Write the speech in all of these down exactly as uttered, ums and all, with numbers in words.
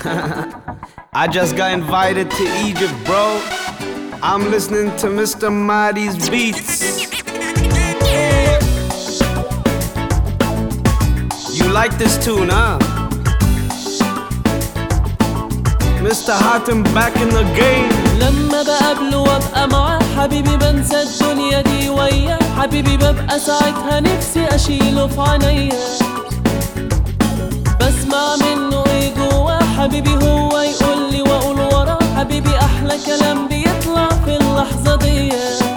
I just got invited to Egypt, bro. I'm listening to Mister Mahdi's beats. You like this tune, huh? Mister Hatem back in the game. لما بقابله وابقى معاه حبيبي بنسى الدنيا دي وياه حبيبي ببقى ساعتها نفسي اشيله في عينيا بسمع منه ايه جواه حبيبي هو يقولي واقول وراه حبيبي احلى كلام بيطلع في اللحظة دي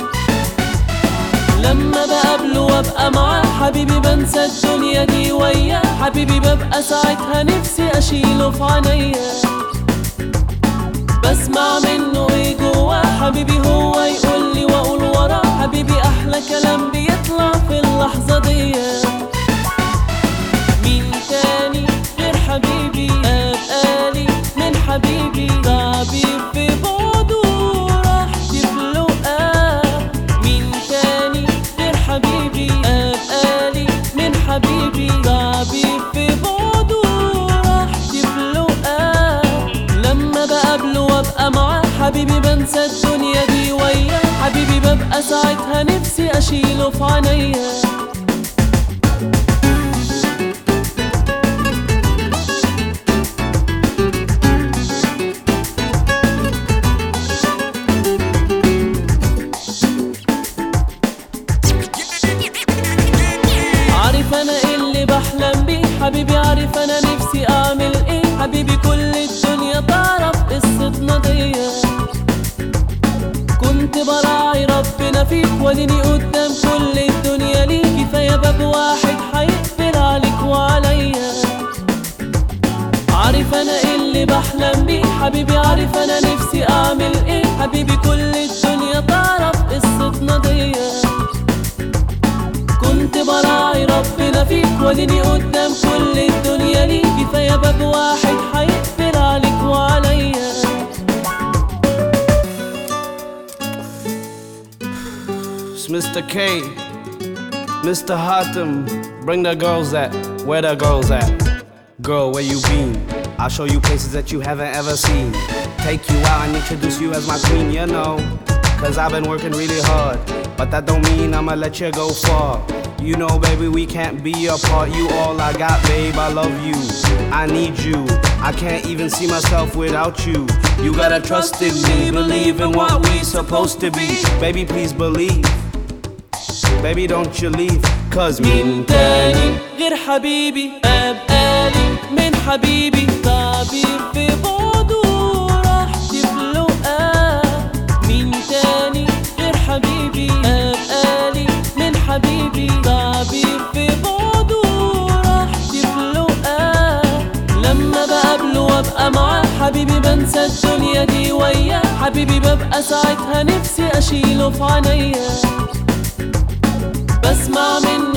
لما بقابله وابقى معاه حبيبي بنسى الدنيا دي وياه حبيبي ببقى ساعتها نفسي اشيله في عينيا بسمع منه ايه جواه حبيبي هو يقولي واقول وراه حبيبي احلى كلام بيطلع في اللحظة دي مين تاني غير حبيبي ابقالي من حبيبي تعبي في بعده راحتي في لقاه مين تاني غير حبيبي ابقالي من حبيبي تعبي في بعده راحتي في لقاه لما بقابله وابقى معاه حبيبي بنسى الدنيا دي وياه حبيبي ببقى ساعتها نفسي اشيله في عينيا عارف انا ايه اللي بحلم بيه حبيبي عارف انا نفسي اعمل ايه حبيبي كل الدنيا تعرف قصتنا دي كنت براعي ربنا فيك واديني قدام كل الدنيا ليك كفاية باب واحد هيقفل عليك وعليا عارف انا ايه اللي بحلم بيه حبيبي عارف انا نفسي اعمل ايه حبيبي كل الدنيا تعرف قصتنا دي كنت براعي ربنا فيك واديني قدام كل الدنيا ليك كفاية باب واحد هيقفل عليك وعليا It's Mister K, Mister Hatem, bring the girls at, where the girls at? Girl, where you been? I'll show you places that you haven't ever seen. Take you out and introduce you as my queen, you know. Cause I've been working really hard, but that don't mean I'ma let you go far. You know, baby, we can't be apart. You all I got, babe, I love you. I need you. I can't even see myself without you. You gotta trust in me, believe in what we supposed to be. Baby, please believe. Baby, don't you leave, cause مين تاني غير حبيبي أبقالي من حبيبي تعبير في بعده راحتي في لقاه مين تاني غير حبيبي أبقالي من حبيبي تعبير في بعده راحتي في لقاه لما بقابله وابقى معاه حبيبي بنسى الدنيا دي وياه حبيبي ببقى ساعتها نفسي أشيله في عينيا بسمع منه